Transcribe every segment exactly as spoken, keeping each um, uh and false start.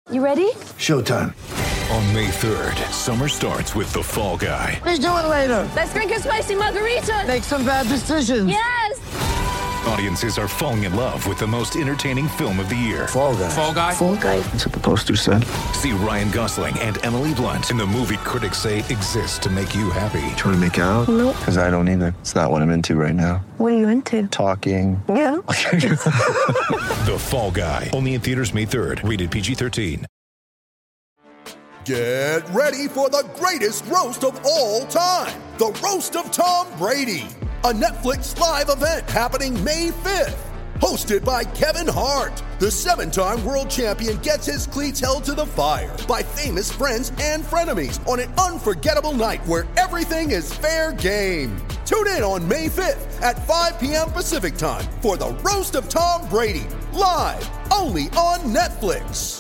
You ready? Showtime. On May third, summer starts with The Fall Guy. Let's do it later. Let's drink a spicy margarita. Make some bad decisions. Yes! Audiences are falling in love with the most entertaining film of the year. Fall Guy. Fall Guy? Fall Guy. That's what the poster said. See Ryan Gosling and Emily Blunt in the movie critics say exists to make you happy. Trying to make it out? Nope. Because I don't either. It's not what I'm into right now. What are you into? Talking. Yeah. The Fall Guy. Only in theaters May third. Rated P G thirteen. Get ready for the greatest roast of all time. The Roast of Tom Brady. A Netflix live event happening May fifth. Hosted by Kevin Hart. The seven-time world champion gets his cleats held to the fire by famous friends and frenemies on an unforgettable night where everything is fair game. Tune in on May fifth at five p.m. Pacific time for the Roast of Tom Brady. Live only on Netflix.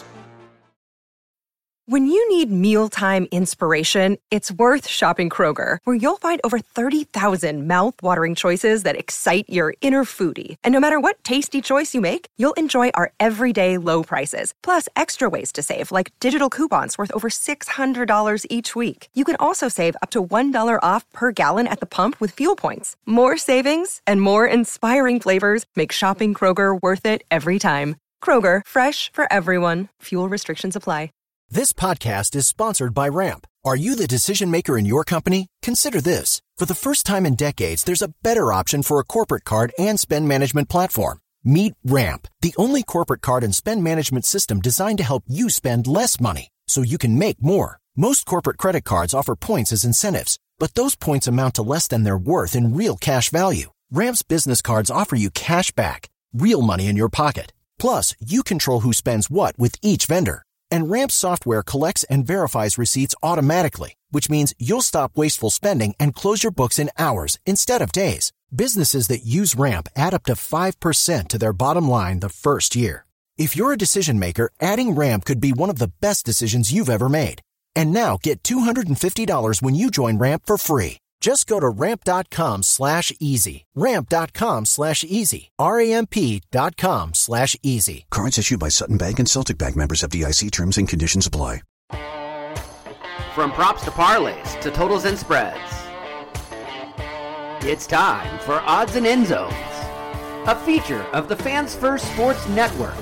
When you need mealtime inspiration, it's worth shopping Kroger, where you'll find over thirty thousand mouth-watering choices that excite your inner foodie. And no matter what tasty choice you make, you'll enjoy our everyday low prices, plus extra ways to save, like digital coupons worth over six hundred dollars each week. You can also save up to one dollar off per gallon at the pump with fuel points. More savings and more inspiring flavors make shopping Kroger worth it every time. Kroger, fresh for everyone. Fuel restrictions apply. This podcast is sponsored by Ramp. Are you the decision maker in your company? Consider this. For the first time in decades, there's a better option for a corporate card and spend management platform. Meet Ramp, the only corporate card and spend management system designed to help you spend less money so you can make more. Most corporate credit cards offer points as incentives, but those points amount to less than their worth in real cash value. Ramp's business cards offer you cash back, real money in your pocket. Plus, you control who spends what with each vendor. And Ramp software collects and verifies receipts automatically, which means you'll stop wasteful spending and close your books in hours instead of days. Businesses that use Ramp add up to five percent to their bottom line the first year. If you're a decision maker, adding Ramp could be one of the best decisions you've ever made. And now get two hundred fifty dollars when you join Ramp for free. Just go to ramp.com slash easy. Ramp.com slash easy. R-A-M-P dot com slash easy. Cards issued by Sutton Bank and Celtic Bank, members of D I C. Terms and conditions apply. From props to parlays to totals and spreads, it's time for Odds and End Zones, a feature of the Fans First Sports Network.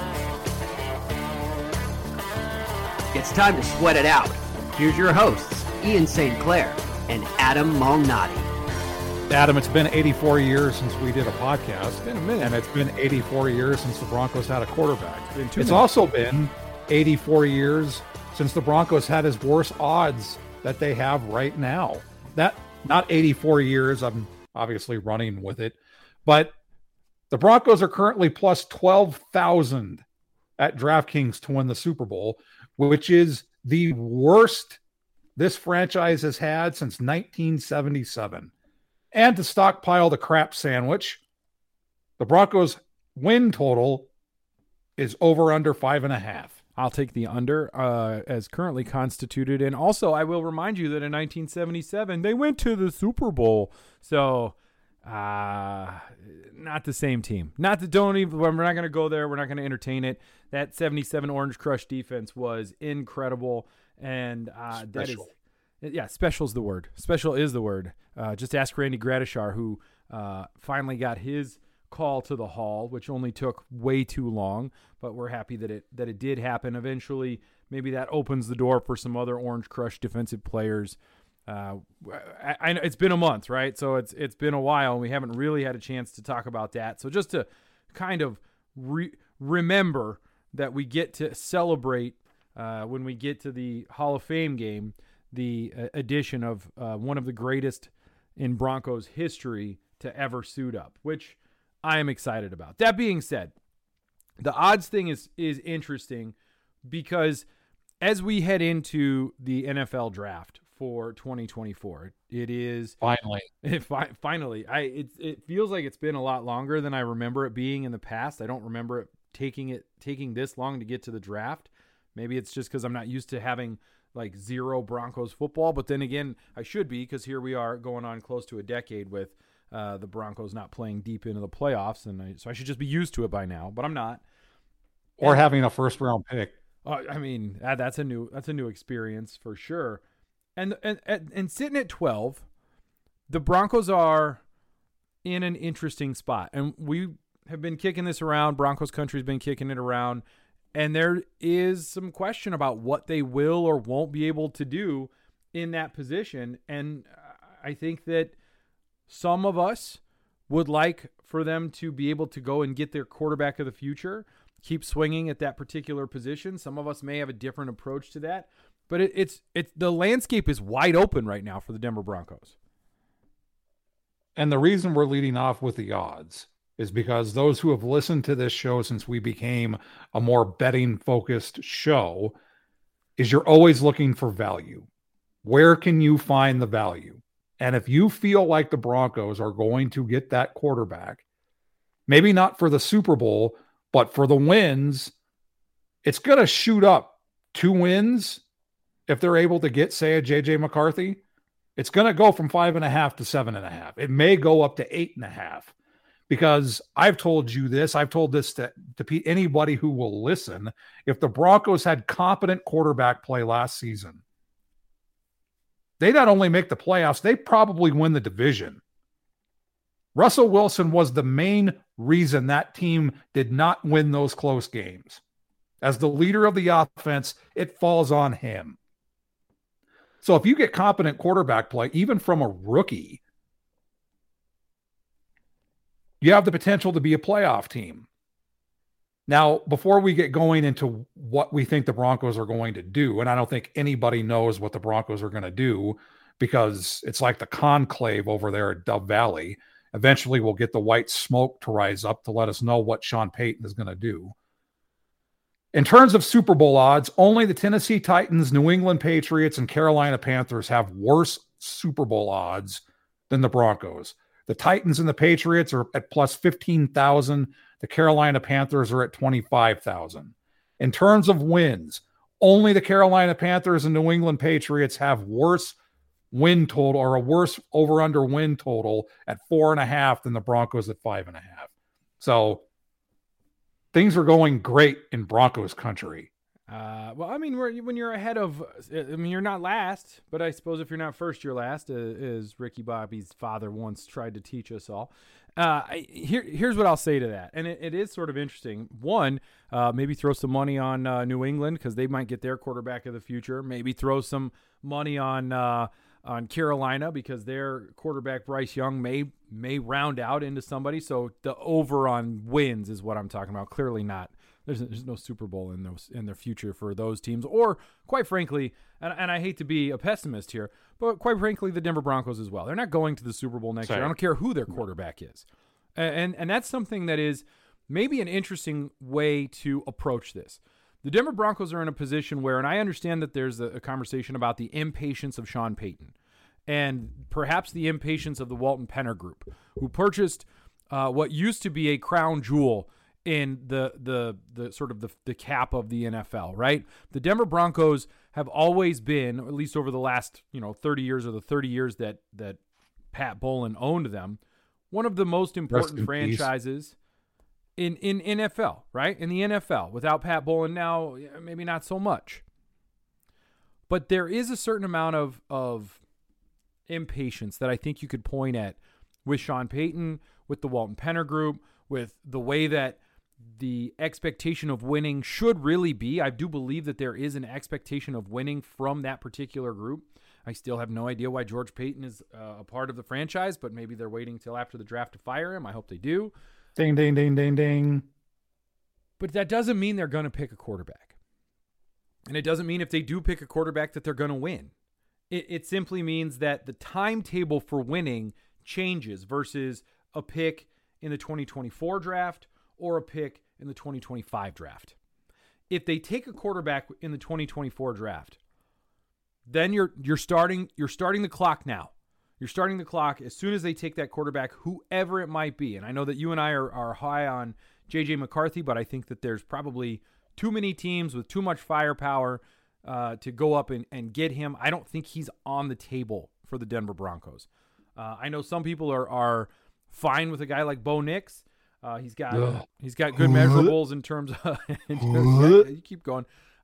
It's time to sweat it out. Here's your hosts, Ian Saint Clair and Adam Malnati. Adam, it's been eighty-four years since we did a podcast. It's been a minute. And it's been eighty-four years since the Broncos had a quarterback. It's, been two it's also been eighty-four years since the Broncos had as worst odds that they have right now. That, not eighty-four years, I'm obviously running with it, but the Broncos are currently plus twelve thousand at DraftKings to win the Super Bowl, which is the worst this franchise has had since nineteen seventy-seven. And to stockpile the crap sandwich, the Broncos win total is over under five and a half. I'll take the under uh, as currently constituted. And also, I will remind you that in nineteen seventy-seven, they went to the Super Bowl. So, uh, not the same team. Not the, don't even, we're not going to go there. We're not going to entertain it. That seventy-seven Orange Crush defense was incredible. And uh, that is, yeah, special is the word. Special is the word. Uh, just ask Randy Gradishar, who uh, finally got his call to the Hall, which only took way too long. But we're happy that it that it did happen eventually. Maybe that opens the door for some other Orange Crush defensive players. Uh, I, I, it's been a month, right? So it's it's been a while, and we haven't really had a chance to talk about that. So just to kind of re- remember that we get to celebrate uh, when we get to the Hall of Fame game, the uh, addition of uh, one of the greatest in Broncos history to ever suit up, which I am excited about. That being said, the odds thing is is interesting because as we head into the N F L draft for twenty twenty-four, it is finally it fi- finally I it it feels like it's been a lot longer than I remember it being in the past. I don't remember it taking it taking this long to get to the draft. Maybe it's just because I'm not used to having like zero Broncos football, but then again, I should be, because here we are going on close to a decade with uh, the Broncos not playing deep into the playoffs, and I, so I should just be used to it by now, but I'm not. Or and, having a first round pick. Uh, I mean, that, that's a new that's a new experience for sure. And, and and and sitting at twelve, the Broncos are in an interesting spot. And we have been kicking this around. Broncos country's been kicking it around. And there is some question about what they will or won't be able to do in that position. And I think that some of us would like for them to be able to go and get their quarterback of the future, keep swinging at that particular position. Some of us may have a different approach to that. But it, it's it's the landscape is wide open right now for the Denver Broncos. And the reason we're leading off with the odds is because those who have listened to this show since we became a more betting-focused show is you're always looking for value. Where can you find the value? And if you feel like the Broncos are going to get that quarterback, maybe not for the Super Bowl, but for the wins, it's going to shoot up two wins. If they're able to get, say, a J J McCarthy, it's going to go from five and a half to seven and a half. It may go up to eight and a half because I've told you this. I've told this to, to anybody who will listen. If the Broncos had competent quarterback play last season, they not only make the playoffs, they probably win the division. Russell Wilson was the main reason that team did not win those close games. As the leader of the offense, it falls on him. So if you get competent quarterback play, even from a rookie, you have the potential to be a playoff team. Now, before we get going into what we think the Broncos are going to do, and I don't think anybody knows what the Broncos are going to do because it's like the conclave over there at Dove Valley. Eventually, we'll get the white smoke to rise up to let us know what Sean Payton is going to do. In terms of Super Bowl odds, only the Tennessee Titans, New England Patriots, and Carolina Panthers have worse Super Bowl odds than the Broncos. The Titans and the Patriots are at plus fifteen thousand. The Carolina Panthers are at twenty-five thousand. In terms of wins, only the Carolina Panthers and New England Patriots have worse win total or a worse over-under win total at four and a half than the Broncos at five and a half. So things are going great in Broncos country. Uh, well, I mean, we're, when you're ahead of, I mean, you're not last, but I suppose if you're not first, you're last, uh, as Ricky Bobby's father once tried to teach us all. Uh, I, here, here's what I'll say to that, and it, it is sort of interesting. One, uh, maybe throw some money on uh, New England because they might get their quarterback of the future. Maybe throw some money on uh, on Carolina because their quarterback Bryce Young may may round out into somebody. So the over on wins is what I'm talking about. Clearly not. There's, there's no Super Bowl in those in their future for those teams, or quite frankly, and, and I hate to be a pessimist here, but quite frankly, the Denver Broncos as well. They're not going to the Super Bowl next Sorry. year. I don't care who their quarterback is, and, and and that's something that is maybe an interesting way to approach this. The Denver Broncos are in a position where, and I understand that there's a, a conversation about the impatience of Sean Payton, and perhaps the impatience of the Walton Penner Group, who purchased uh, what used to be a crown jewel in the the the sort of the, the cap of the N F L, right? The Denver Broncos have always been, at least over the last, you know, thirty years or the thirty years that that Pat Bowlen owned them, one of the most important franchises in, in N F L, right? In the N F L. Without Pat Bowlen now, maybe not so much. But there is a certain amount of of impatience that I think you could point at with Sean Payton, with the Walton Penner Group, with the way that the expectation of winning should really be. I do believe that there is an expectation of winning from that particular group. I still have no idea why George Payton is uh, a part of the franchise, but maybe they're waiting until after the draft to fire him. I hope they do. Ding, ding, ding, ding, ding. But that doesn't mean they're going to pick a quarterback. And it doesn't mean if they do pick a quarterback that they're going to win. It, it simply means that the timetable for winning changes versus a pick in the twenty twenty-four draft or a pick in the twenty twenty-five draft. If they take a quarterback in the twenty twenty-four draft, then you're you're starting you're starting the clock now. You're starting the clock as soon as they take that quarterback, whoever it might be. And I know that you and I are, are high on J J McCarthy, but I think that there's probably too many teams with too much firepower uh, to go up and, and get him. I don't think he's on the table for the Denver Broncos. Uh, I know some people are are fine with a guy like Bo Nix. Uh, he's got Ugh. he's got good measurables in terms of. in terms, yeah, you keep going.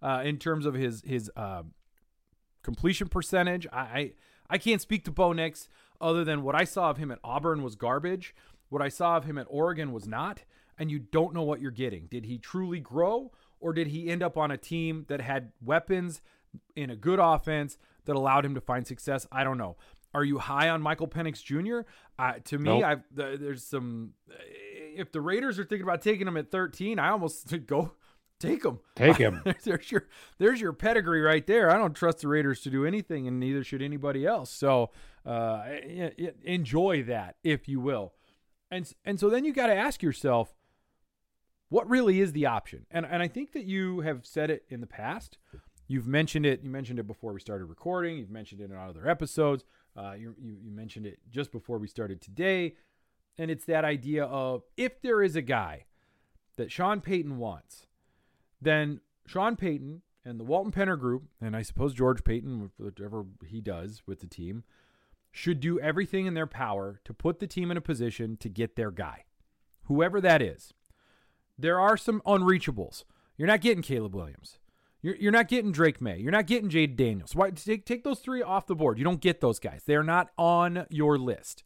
uh, in terms of his his uh, completion percentage. I, I I can't speak to Bo Nix other than what I saw of him at Auburn was garbage. What I saw of him at Oregon was not, and you don't know what you're getting. Did he truly grow, or did he end up on a team that had weapons in a good offense that allowed him to find success? I don't know. Are you high on Michael Penix Junior? Uh, to me, Nope. I've, th- there's some. If the Raiders are thinking about taking him at thirteen, I almost go take him. Take him. there's your there's your pedigree right there. I don't trust the Raiders to do anything, and neither should anybody else. So uh, enjoy that, if you will. And and so then you got to ask yourself, what really is the option? And and I think that you have said it in the past. You've mentioned it. You mentioned it before we started recording. You've mentioned it in other episodes. Uh, you, you you mentioned it just before we started today. And it's that idea of, if there is a guy that Sean Payton wants, then Sean Payton and the Walton Penner Group, and I suppose George Payton, whatever he does with the team, should do everything in their power to put the team in a position to get their guy, whoever that is. There are some unreachables. You're not getting Caleb Williams. You're, you're not getting Drake May. You're not getting Jade Daniels. Why, take, take those three off the board. You don't get those guys. They're not on your list.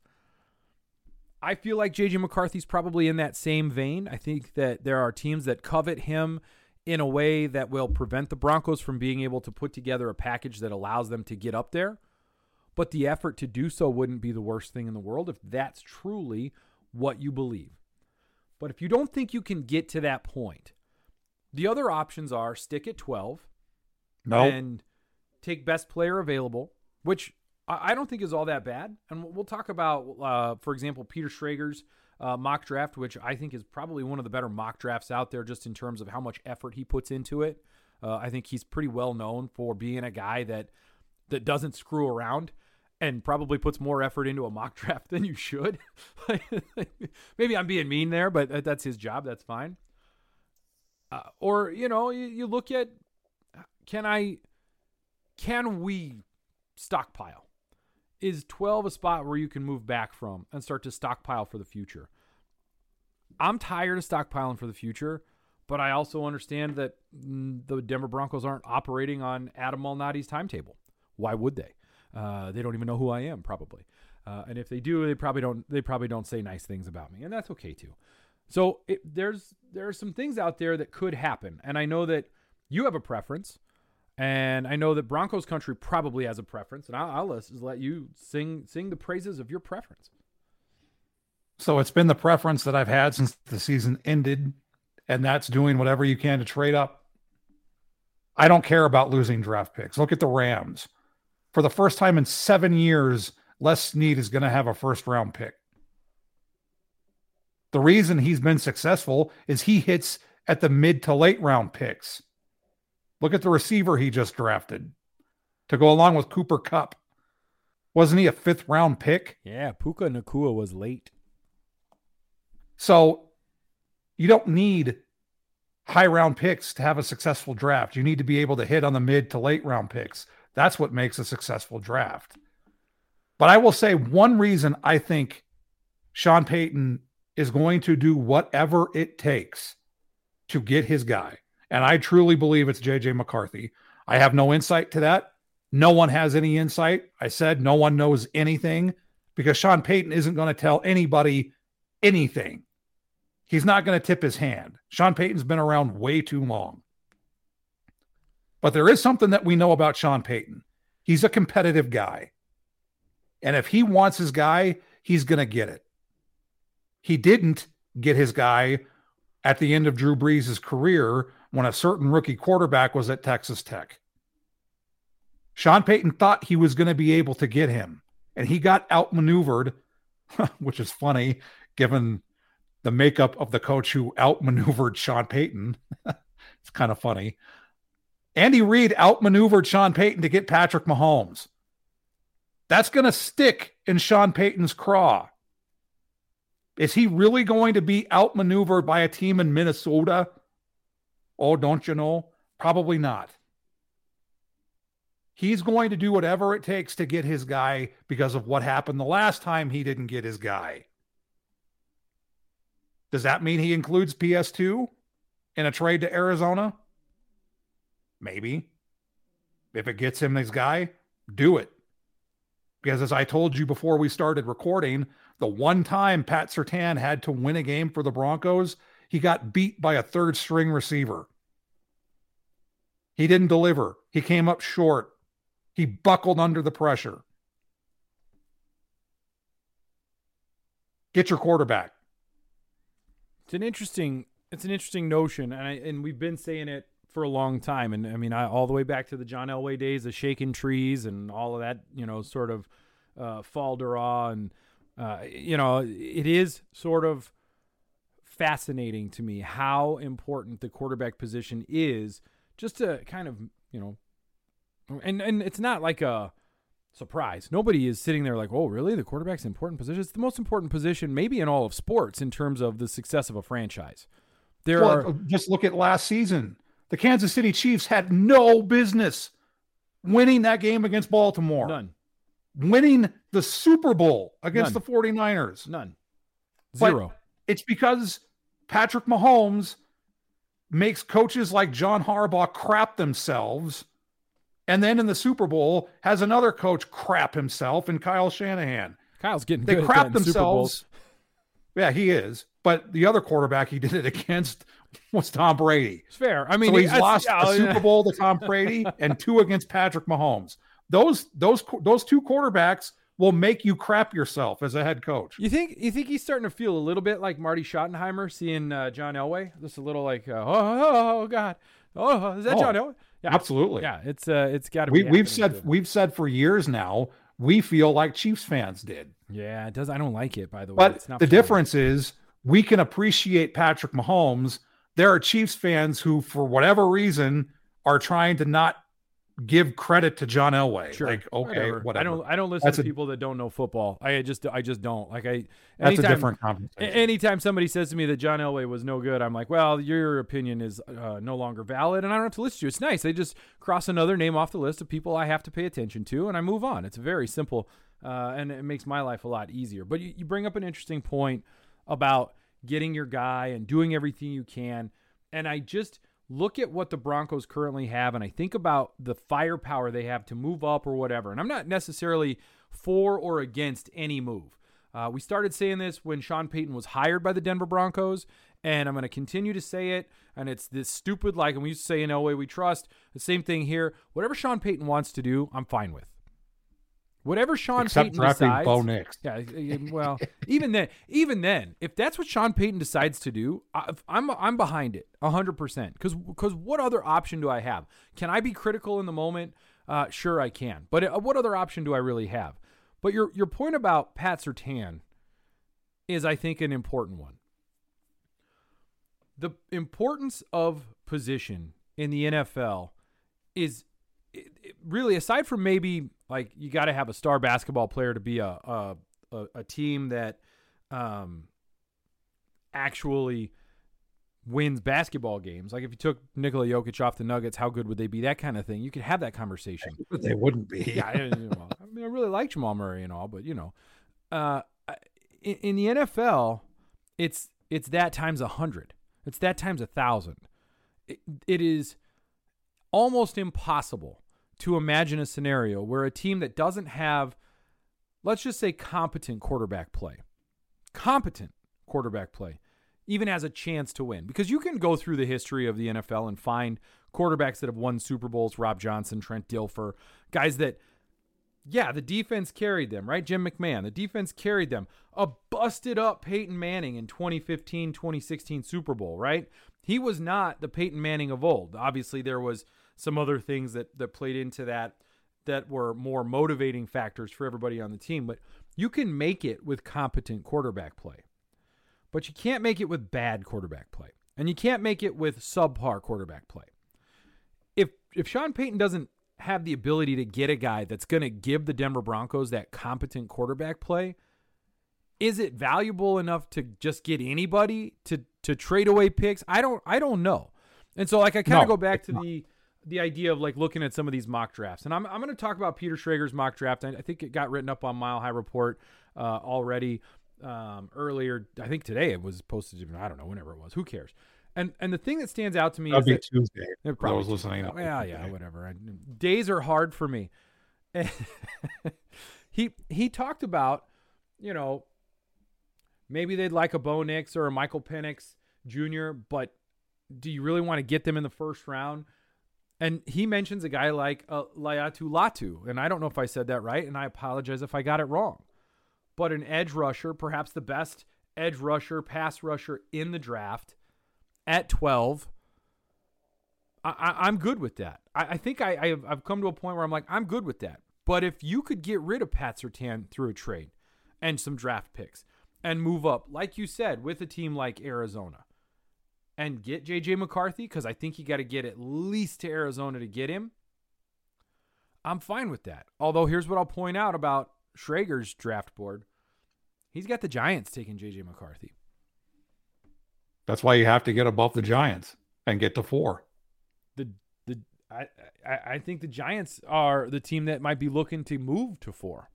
I feel like J J McCarthy's probably in that same vein. I think that there are teams that covet him in a way that will prevent the Broncos from being able to put together a package that allows them to get up there. But the effort to do so wouldn't be the worst thing in the world if that's truly what you believe. But if you don't think you can get to that point, the other options are stick at twelve No. and take best player available, which I don't think is all that bad. And we'll talk about, uh, for example, Peter Schrager's uh, mock draft, which I think is probably one of the better mock drafts out there just in terms of how much effort he puts into it. Uh, I think he's pretty well known for being a guy that that doesn't screw around and probably puts more effort into a mock draft than you should. Maybe I'm being mean there, but that's his job. That's fine. Uh, or, you know, you, you look at, can I, can we stockpile? Is twelve a spot where you can move back from and start to stockpile for the future? I'm tired of stockpiling for the future, but I also understand that the Denver Broncos aren't operating on Adam Malnati's timetable. Why would they? Uh, they don't even know who I am, probably. Uh, and if they do, they probably don't. They probably don't say nice things about me, and that's okay too. So it, there's there are some things out there that could happen, and I know that you have a preference, and I know that Broncos country probably has a preference, and I'll, I'll just let you sing sing the praises of your preference. So it's been the preference that I've had since the season ended, and that's doing whatever you can to trade up. I don't care about losing draft picks. Look at the Rams. For the first time in seven years, Les Snead is going to have a first-round pick. The reason he's been successful is he hits at the mid to late round picks. Look at the receiver he just drafted to go along with Cooper Kupp. Wasn't he a fifth-round pick? Yeah, Puka Nacua was late. So you don't need high-round picks to have a successful draft. You need to be able to hit on the mid to late-round picks. That's what makes a successful draft. But I will say one reason I think Sean Payton is going to do whatever it takes to get his guy. And I truly believe it's J J McCarthy. I have no insight to that. No one has any insight. I said no one knows anything because Sean Payton isn't going to tell anybody anything. He's not going to tip his hand. Sean Payton's been around way too long. But there is something that we know about Sean Payton. He's a competitive guy. And if he wants his guy, he's going to get it. He didn't get his guy at the end of Drew Brees' career when a certain rookie quarterback was at Texas Tech. Sean Payton thought he was going to be able to get him, and he got outmaneuvered, which is funny given the makeup of the coach who outmaneuvered Sean Payton. It's kind of funny. Andy Reid outmaneuvered Sean Payton to get Patrick Mahomes. That's going to stick in Sean Payton's craw. Is he really going to be outmaneuvered by a team in Minnesota? Oh, don't you know? Probably not. He's going to do whatever it takes to get his guy because of what happened the last time he didn't get his guy. Does that mean he includes P S two in a trade to Arizona? Maybe. If it gets him this guy, do it. Because as I told you before we started recording, the one time Pat Surtain had to win a game for the Broncos, he got beat by a third string receiver. He didn't deliver. He came up short. He buckled under the pressure. Get your quarterback. It's an interesting, it's an interesting notion, and I, and we've been saying it for a long time. And I mean, I, all the way back to the John Elway days, the shaking trees and all of that, you know, sort of uh, fall de raw. And, uh, you know, it is sort of fascinating to me how important the quarterback position is, just to kind of, you know, and, and it's not like a surprise. Nobody is sitting there like, oh, really? The quarterback's an important position? It's the most important position maybe in all of sports in terms of the success of a franchise. There well, are just look at last season. The Kansas City Chiefs had no business winning that game against Baltimore. None. Winning the Super Bowl against None. the 49ers. None. Zero. But it's because Patrick Mahomes makes coaches like John Harbaugh crap themselves, and then in the Super Bowl has another coach crap himself in Kyle Shanahan. Kyle's getting they good crap at that in themselves. Super Bowls. Yeah, he is. But the other quarterback he did it against was Tom Brady. It's fair. I mean, so he's I, lost I, a Super Bowl to Tom Brady and two against Patrick Mahomes. Those those those two quarterbacks will make you crap yourself as a head coach. You think you think he's starting to feel a little bit like Marty Schottenheimer seeing uh, John Elway? Just a little like, uh, oh, oh, oh God, oh, is that oh, John Elway? Yeah, absolutely. Yeah, it's uh, it's got to we, be. We've said we've said for years now. We feel like Chiefs fans did. Yeah, it does. I don't like it, by the way. But it's not the fun. difference is we can appreciate Patrick Mahomes. There are Chiefs fans who, for whatever reason, are trying to not give credit to John Elway. Sure. Like, okay, whatever. whatever. I don't. I don't listen That's to a, people that don't know football. I just. I just don't. Like I. That's anytime, a different conversation. Anytime somebody says to me that John Elway was no good, I'm like, well, your opinion is uh, no longer valid, and I don't have to listen to you. It's nice. They just cross another name off the list of people I have to pay attention to, and I move on. It's very simple, uh, and it makes my life a lot easier. But you, you bring up an interesting point about getting your guy and doing everything you can, and I just look at what the Broncos currently have, and I think about the firepower they have to move up or whatever. And I'm not necessarily for or against any move. Uh, we started saying this when Sean Payton was hired by the Denver Broncos, and I'm going to continue to say it. And it's this stupid, like, and we used to say in Elway we trust. The same thing here. Whatever Sean Payton wants to do, I'm fine with. Whatever Sean Except Payton drafting decides. Bo Nix. Yeah, well, even then, even then, if that's what Sean Payton decides to do, I, I'm I'm behind it a hundred percent. Because because what other option do I have? Can I be critical in the moment? Uh, sure, I can. But uh, what other option do I really have? But your your point about Pat Surtain is, I think, an important one. The importance of position in the N F L is it, it really, aside from maybe like you got to have a star basketball player to be a a, a, a team that um, actually wins basketball games. Like if you took Nikola Jokic off the Nuggets, how good would they be? That kind of thing. You could have that conversation. But they wouldn't be. Yeah, I, you know, I mean, I really like Jamal Murray and all, but you know, uh, in, in the N F L, it's it's that times a hundred. It's that times a thousand. It, it is almost impossible to imagine a scenario where a team that doesn't have, let's just say, competent quarterback play, competent quarterback play, even has a chance to win. Because you can go through the history of the N F L and find quarterbacks that have won Super Bowls, Rob Johnson, Trent Dilfer, guys that, yeah, the defense carried them, right? Jim McMahon, the defense carried them. A busted up Peyton Manning in twenty fifteen, twenty sixteen Super Bowl, right? He was not the Peyton Manning of old. Obviously, there was some other things that, that played into that that were more motivating factors for everybody on the team. But you can make it with competent quarterback play. But you can't make it with bad quarterback play. And you can't make it with subpar quarterback play. If if Sean Payton doesn't have the ability to get a guy that's going to give the Denver Broncos that competent quarterback play, is it valuable enough to just get anybody to to trade away picks? I don't I don't know. And so like I kind of No, go back to not. the the idea of like looking at some of these mock drafts. And I'm I'm going to talk about Peter Schrager's mock draft. I, I think it got written up on Mile High Report uh, already um, earlier. I think today it was posted. I don't know, whenever it was. Who cares? And and the thing that stands out to me That'd is be that Tuesday. It For those probably- listening. Yeah, yeah, whatever. I, days are hard for me. he he talked about, you know, maybe they'd like a Bo Nix or a Michael Penix Junior, but do you really want to get them in the first round? And he mentions a guy like uh, Laiatu Latu, and I don't know if I said that right, and I apologize if I got it wrong. But an edge rusher, perhaps the best edge rusher, pass rusher in the draft at twelve. I, I, I'm good with that. I, I think I, I have, I've come to a point where I'm like, I'm good with that. But if you could get rid of Pat Surtain through a trade and some draft picks and move up, like you said, with a team like Arizona and get J J McCarthy, because I think you got to get at least to Arizona to get him, I'm fine with that. Although here's what I'll point out about Schrager's draft board. He's got the Giants taking J J McCarthy. That's why you have to get above the Giants and get to four. The the I, I I think the Giants are the team that might be looking to move to four.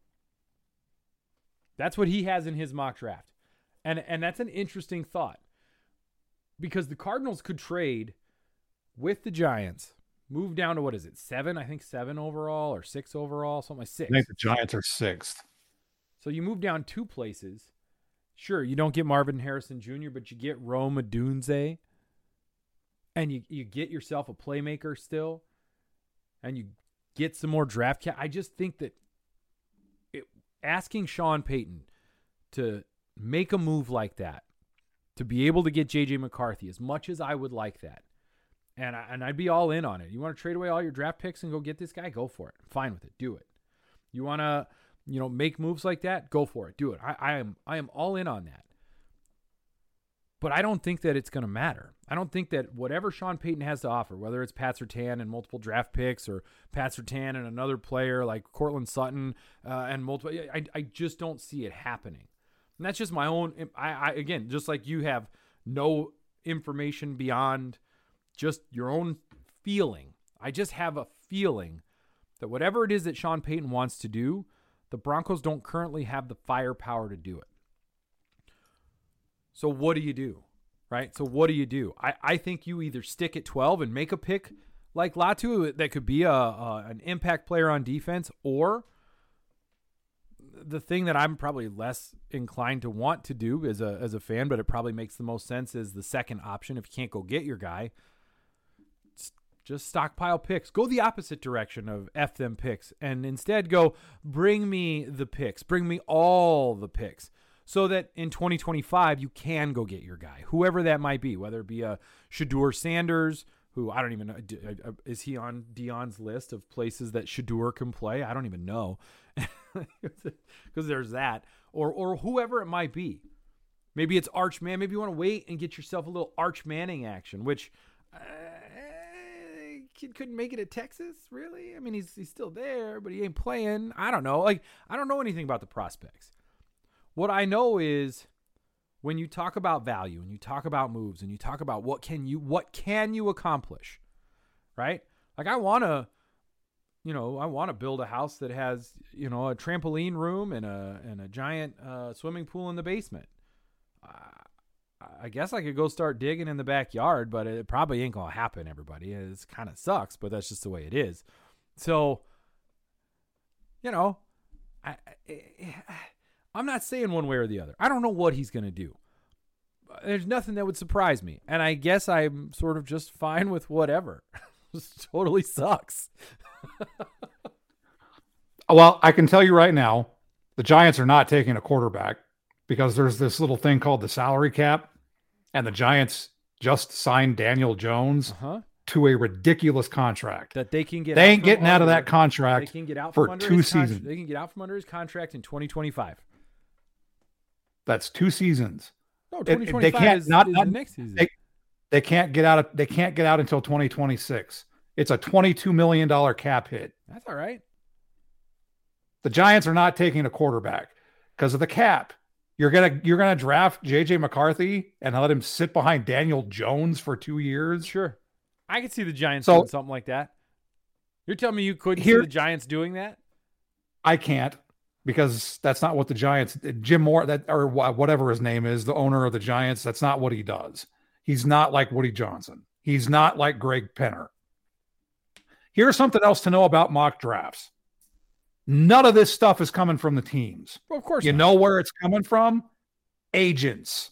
That's what he has in his mock draft. And and that's an interesting thought. Because the Cardinals could trade with the Giants, move down to, what is it, seven? I think seven overall or six overall, something like six. I think the Giants are sixth. So you move down two places. Sure, you don't get Marvin Harrison Junior, but you get Rome Odunze. And you, you get yourself a playmaker still. And you get some more draft cap. I just think that it, asking Sean Payton to make a move like that, to be able to get J J McCarthy, as much as I would like that, and, I, and I'd be all in on it. You want to trade away all your draft picks and go get this guy? Go for it. I'm fine with it. Do it. You want to, you know, make moves like that? Go for it. Do it. I, I am I am all in on that. But I don't think that it's going to matter. I don't think that whatever Sean Payton has to offer, whether it's Pat Surtain and multiple draft picks or Pat Surtain and another player like Cortland Sutton uh, and multiple, I, I just don't see it happening. And that's just my own, I, I again, just like you have no information beyond just your own feeling. I just have a feeling that whatever it is that Sean Payton wants to do, the Broncos don't currently have the firepower to do it. So what do you do, right? So what do you do? I, I think you either stick at twelve and make a pick like Latu that could be a, a an impact player on defense, or the thing that I'm probably less inclined to want to do as a as a fan, but it probably makes the most sense, is the second option. If you can't go get your guy, just stockpile picks. Go the opposite direction of F them picks and instead go, bring me the picks. Bring me all the picks so that in twenty twenty-five you can go get your guy, whoever that might be, whether it be a Shedeur Sanders, who I don't even know. Is he on Dion's list of places that Shedeur can play? I don't even know. Because there's that. Or or whoever it might be. Maybe it's Arch Man. Maybe you want to wait and get yourself a little Arch Manning action, which uh, kid couldn't make it at Texas, really? I mean, he's he's still there, but he ain't playing. I don't know. Like, I don't know anything about the prospects. What I know is when you talk about value and you talk about moves and you talk about what can you what can you accomplish, right? Like, I want to, you know, I want to build a house that has, you know, a trampoline room and a and a giant uh, swimming pool in the basement. Uh, I guess I could go start digging in the backyard, but it probably ain't gonna happen. Everybody, it kind of sucks, but that's just the way it is. So, you know, I, I I'm not saying one way or the other. I don't know what he's gonna do. There's nothing that would surprise me, and I guess I'm sort of just fine with whatever. This totally sucks. Well, I can tell you right now, the Giants are not taking a quarterback because there's this little thing called the salary cap, and the Giants just signed Daniel Jones uh-huh. to a ridiculous contract that they can get. They out ain't getting under, out of that contract. They can get out for from under two his seasons. Con- they can get out from under his contract in twenty twenty-five. That's two seasons. No, twenty twenty-five they can't, is, not, is not, the next season. They, they can't get out of. They can't get out until twenty twenty-six. It's a twenty-two million dollars cap hit. That's all right. The Giants are not taking a quarterback because of the cap. You're gonna you're gonna draft J J McCarthy and let him sit behind Daniel Jones for two years. Sure, I could see the Giants so, doing something like that. You're telling me you couldn't here, see the Giants doing that? I can't, because that's not what the Giants. Jim Moore, that or whatever his name is, the owner of the Giants. That's not what he does. He's not like Woody Johnson. He's not like Greg Penner. Here's something else to know about mock drafts. None of this stuff is coming from the teams. Well, of course You not. know where it's coming from? Agents.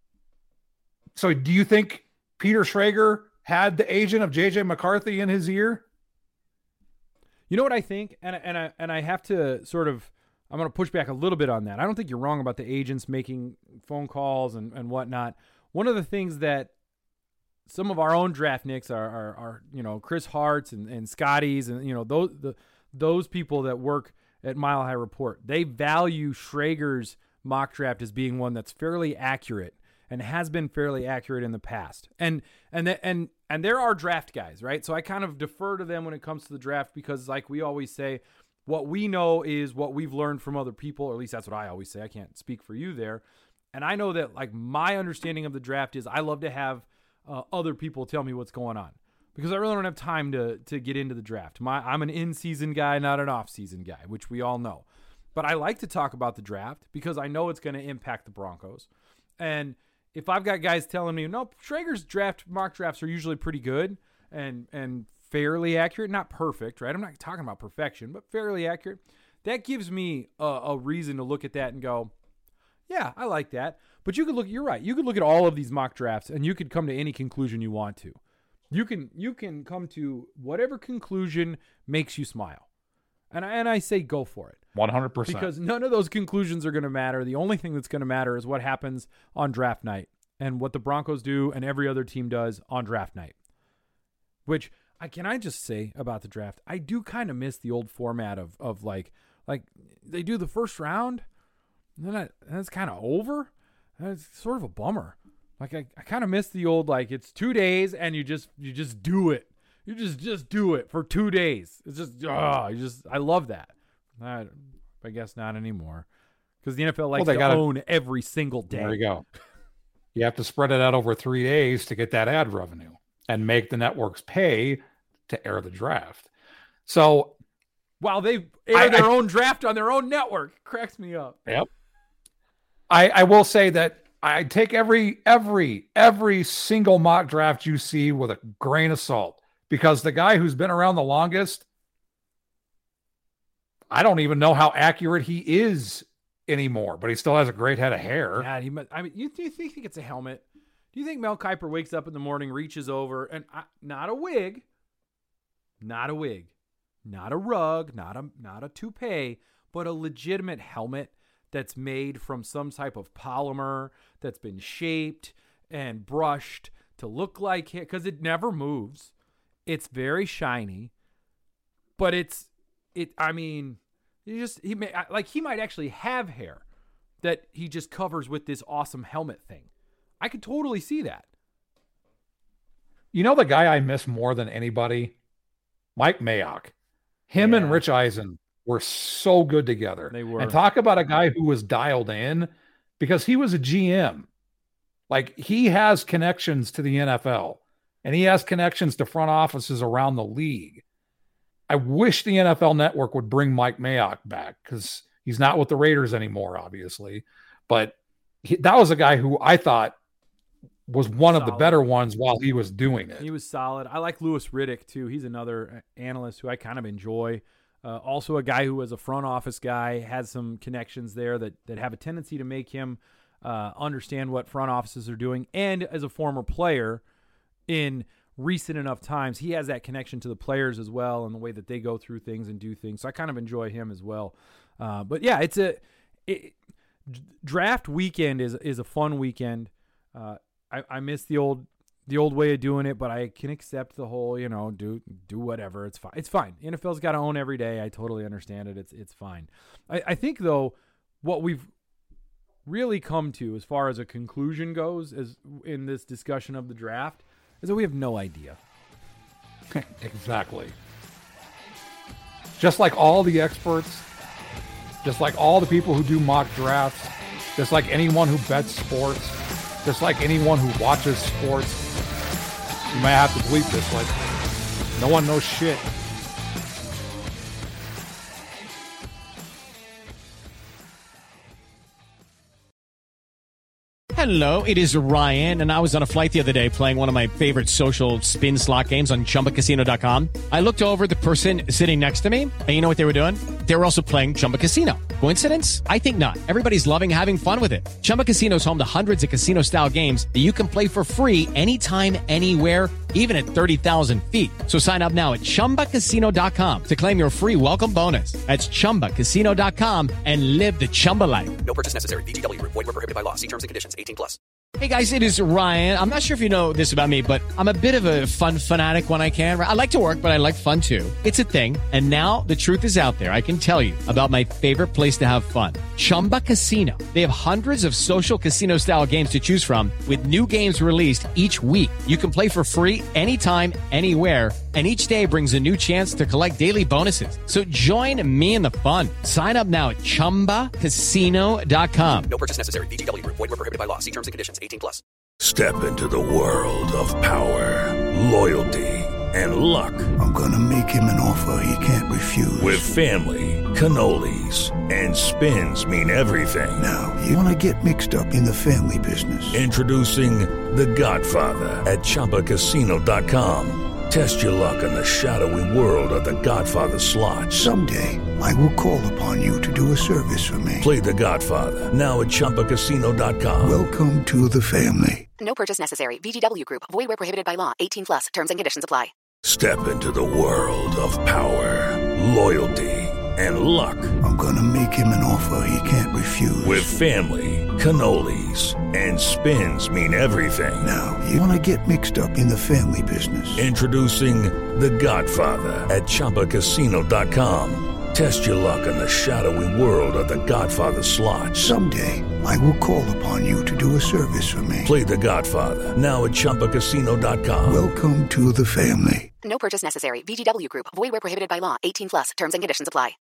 So do you think Peter Schrager had the agent of J J McCarthy in his ear? You know what I think? And, and, I, and I have to sort of, I'm going to push back a little bit on that. I don't think you're wrong about the agents making phone calls and, and whatnot. One of the things that some of our own draft nicks are, are, are you know, Chris Hart's and, and Scotty's and, you know, those the those people that work at Mile High Report, they value Schrager's mock draft as being one that's fairly accurate and has been fairly accurate in the past. And and th- and and there are draft guys, right? So I kind of defer to them when it comes to the draft because, like we always say, what we know is what we've learned from other people, or at least that's what I always say. I can't speak for you there. And I know that, like, my understanding of the draft is I love to have uh, other people tell me what's going on because I really don't have time to to get into the draft. My I'm an in-season guy, not an off-season guy, which we all know. But I like to talk about the draft because I know it's going to impact the Broncos. And if I've got guys telling me, no, Schrager's draft mock drafts are usually pretty good and and fairly accurate, not perfect, right? I'm not talking about perfection, but fairly accurate. That gives me a, a reason to look at that and go, yeah, I like that. But you could look, you're right. You could look at all of these mock drafts and you could come to any conclusion you want to. You can you can come to whatever conclusion makes you smile. And I, and I say go for it. one hundred percent. Because none of those conclusions are going to matter. The only thing that's going to matter is what happens on draft night and what the Broncos do and every other team does on draft night. Which, I can I just say about the draft, I do kind of miss the old format of of like, like they do the first round, and then, I, then it's kind of over. And it's sort of a bummer. Like I, I kind of miss the old, like it's two days and you just you just do it. You just just do it for two days. It's just oh, you just I love that. I, I guess not anymore because the N F L likes well, they to gotta, own every single day. There you go. You have to spread it out over three days to get that ad revenue and make the networks pay to air the draft. So while they air I, their I, own draft on their own network, it cracks me up. Yep. I, I will say that I take every every every single mock draft you see with a grain of salt because the guy who's been around the longest, I don't even know how accurate he is anymore, but he still has a great head of hair. Yeah, he. I mean, you, do you think it's a helmet? Do you think Mel Kiper wakes up in the morning, reaches over, and I, not a wig, not a wig, not a rug, not a not a toupee, but a legitimate helmet that's made from some type of polymer that's been shaped and brushed to look like it, because it never moves. It's very shiny, but it's it. I mean, you just he may like he might actually have hair that he just covers with this awesome helmet thing. I could totally see that. You know the guy I miss more than anybody? Mike Mayock. Him yeah. and Rich Eisen were so good together. They were. And talk about a guy who was dialed in because he was a G M. Like, he has connections to the N F L, and he has connections to front offices around the league. I wish the N F L Network would bring Mike Mayock back because he's not with the Raiders anymore, obviously. But he, that was a guy who I thought was one solid. of the better ones while he was doing it. He was solid. I like Louis Riddick, too. He's another analyst who I kind of enjoy. Uh, also a guy who was a front office guy, has some connections there that, that have a tendency to make him uh, understand what front offices are doing. And as a former player in recent enough times, he has that connection to the players as well and the way that they go through things and do things. So I kind of enjoy him as well. Uh, but, yeah, it's a it, draft weekend is is a fun weekend. Uh, I, I miss the old the old way of doing it, but I can accept the whole, you know, do do whatever. It's fine. It's fine. N F L's got to own every day. I totally understand it. It's it's fine. I, I think, though, what we've really come to as far as a conclusion goes is in this discussion of the draft is that we have no idea. Exactly. Just like all the experts, just like all the people who do mock drafts, just like anyone who bets sports, just like anyone who watches sports, you might have to bleep this, like, no one knows shit. Hello, it is Ryan, and I was on a flight the other day playing one of my favorite social spin slot games on Chumba Casino dot com. I looked over at the person sitting next to me, and you know what they were doing? They were also playing Chumba Casino. Coincidence? I think not. Everybody's loving having fun with it. Chumba Casino is home to hundreds of casino-style games that you can play for free anytime, anywhere, even at thirty thousand feet. So sign up now at Chumba Casino dot com to claim your free welcome bonus. That's Chumba Casino dot com and live the Chumba life. No purchase necessary. V G W. Void where prohibited by law. See terms and conditions. eighteen plus. Hey guys, it is Ryan. I'm not sure if you know this about me, but I'm a bit of a fun fanatic when I can. I like to work, but I like fun too. It's a thing. And now the truth is out there. I can tell you about my favorite place to have fun. Chumba Casino. They have hundreds of social casino style games to choose from with new games released each week. You can play for free anytime, anywhere. And each day brings a new chance to collect daily bonuses. So join me in the fun. Sign up now at Chumba Casino dot com. No purchase necessary. V G W. Void where prohibited by law. See terms and conditions. eighteen plus. Step into the world of power, loyalty, and luck. I'm gonna make him an offer he can't refuse. With family, cannolis, and spins mean everything. Now, you wanna get mixed up in the family business. Introducing The Godfather at Chumba Casino dot com. Test your luck in the shadowy world of The Godfather slot. Someday, I will call upon you to do a service for me. Play The Godfather, now at Chumba Casino dot com. Welcome to the family. No purchase necessary. V G W Group. Void where prohibited by law. eighteen plus. Terms and conditions apply. Step into the world of power, loyalty, and luck. I'm gonna make him an offer he can't refuse. With family, cannolis, and spins mean everything. Now, you wanna get mixed up in the family business. Introducing The Godfather at Chumba Casino dot com. Test your luck in the shadowy world of The Godfather slot. Someday, I will call upon you to do a service for me. Play The Godfather, now at Chumba Casino dot com. Welcome to the family. No purchase necessary. V G W Group. Void where prohibited by law. eighteen plus. Terms and conditions apply.